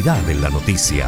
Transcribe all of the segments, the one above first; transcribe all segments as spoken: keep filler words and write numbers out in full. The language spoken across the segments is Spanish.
Profundidad en la noticia.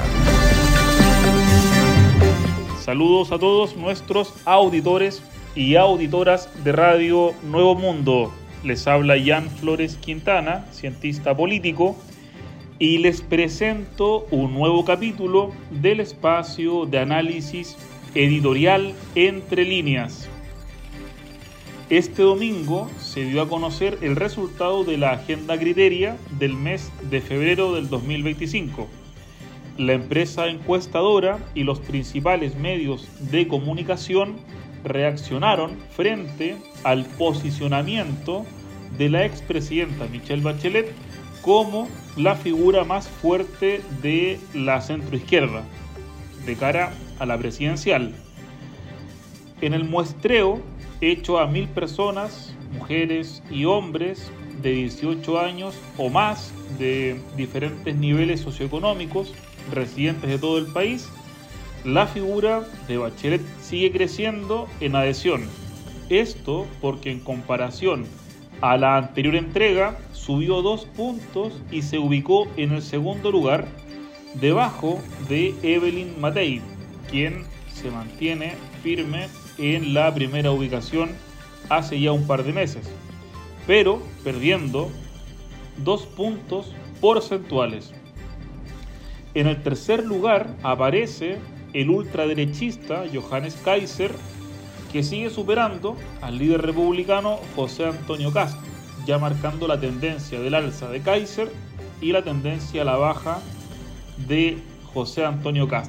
Saludos a todos nuestros auditores y auditoras de Radio Nuevo Mundo. Les habla Jan Flores Quintana, cientista político, y les presento un nuevo capítulo del espacio de análisis editorial Entre Líneas. Este domingo se dio a conocer el resultado de la Agenda Criteria del mes de febrero del dos mil veinticinco. La empresa encuestadora y los principales medios de comunicación reaccionaron frente al posicionamiento de la expresidenta Michelle Bachelet como la figura más fuerte de la centroizquierda de cara a la presidencial. En el muestreo hecho a mil personas, mujeres y hombres de dieciocho años o más de diferentes niveles socioeconómicos, residentes de todo el país, la figura de Bachelet sigue creciendo en adhesión. Esto porque en comparación a la anterior entrega subió dos puntos y se ubicó en el segundo lugar, debajo de Evelyn Matei, quien se mantiene firme en la primera ubicación hace ya un par de meses, pero perdiendo dos puntos porcentuales. En el tercer lugar aparece el ultraderechista Johannes Kaiser, que sigue superando al líder republicano José Antonio Kast, ya marcando la tendencia del alza de Kaiser y la tendencia a la baja de José Antonio Kast.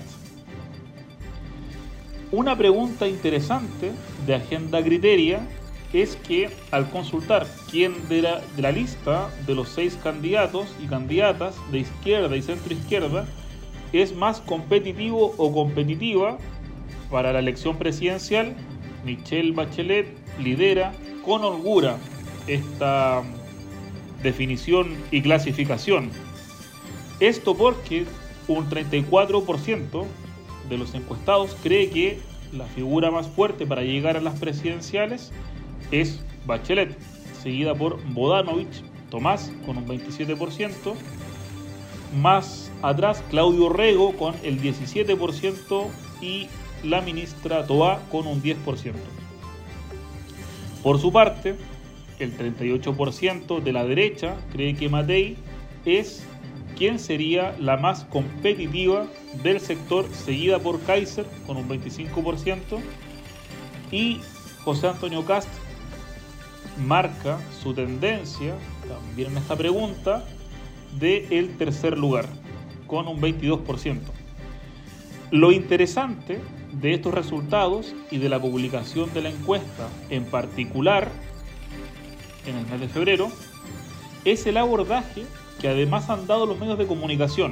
Una pregunta interesante de Agenda Criteria es que al consultar quién de la, de la lista de los seis candidatos y candidatas de izquierda y centroizquierda es más competitivo o competitiva para la elección presidencial, Michelle Bachelet lidera con holgura esta definición y clasificación. Esto porque un treinta y cuatro por ciento de los encuestados cree que la figura más fuerte para llegar a las presidenciales es Bachelet, seguida por Bodanovich Tomás con un veintisiete por ciento, más atrás Claudio Rego con el diecisiete por ciento y la ministra Toá con un diez por ciento. Por su parte, el treinta y ocho por ciento de la derecha cree que Matei es quien sería la más competitiva del sector, seguida por Kaiser con un veinticinco por ciento, y José Antonio Kast marca su tendencia también en esta pregunta del tercer lugar con un veintidós por ciento. Lo interesante de estos resultados y de la publicación de la encuesta en particular en el mes de febrero es el abordaje que además han dado los medios de comunicación,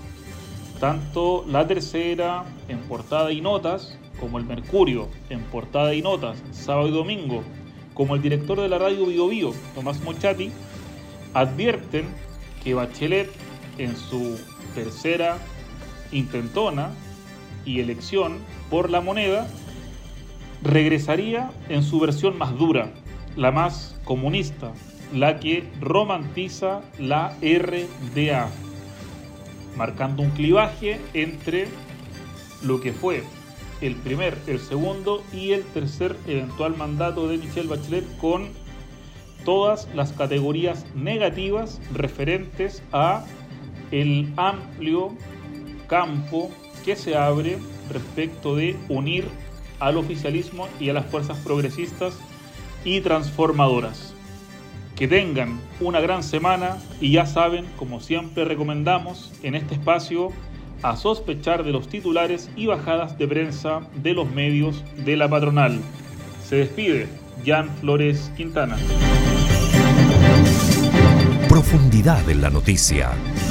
tanto La Tercera en portada y notas, como el Mercurio en portada y notas, sábado y domingo, como el director de la radio Bio Bio, Tomás Mochati, advierten que Bachelet en su tercera intentona y elección por la moneda regresaría en su versión más dura, la más comunista, la que romantiza la R D A, marcando un clivaje entre lo que fue el primer, el segundo y el tercer eventual mandato de Michelle Bachelet, con todas las categorías negativas referentes a el amplio campo que se abre respecto de unir al oficialismo y a las fuerzas progresistas y transformadoras. Que tengan una gran semana y ya saben, como siempre recomendamos en este espacio, a sospechar de los titulares y bajadas de prensa de los medios de la patronal. Se despide Jan Flores Quintana. Profundidad en la noticia.